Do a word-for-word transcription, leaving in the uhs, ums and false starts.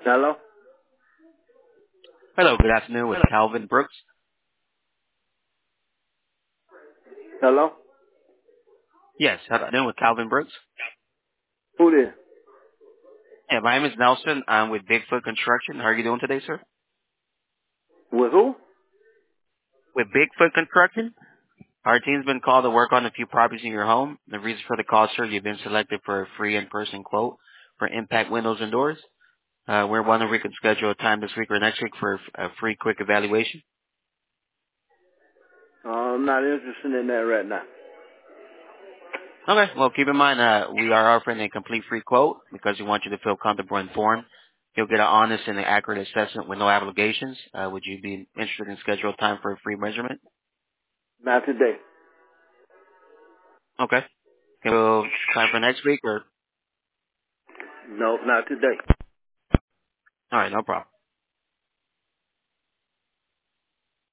Hello? Hello, good afternoon with Calvin Brooks. Hello? Yes, good afternoon with Calvin Brooks. Who this? Yeah, my name is Nelson. I'm with Bigfoot Construction. How are you doing today, sir? With who? With Bigfoot Construction? Our team's been called to work on a few properties in your home. The reason for the call, sir, you've been selected for a free in-person quote for impact windows and doors. Uh, we're wondering if we can schedule a time this week or next week for a free quick evaluation. Uh, I'm not interested in that right now. Okay, well, keep in mind, uh, we are offering a complete free quote because we want you to feel comfortable and informed. You'll get an honest and accurate assessment with no obligations. Uh, would you be interested in schedule time for a free measurement? Not today. Okay. Okay, well, time for next week or? No, not today. All right, no problem.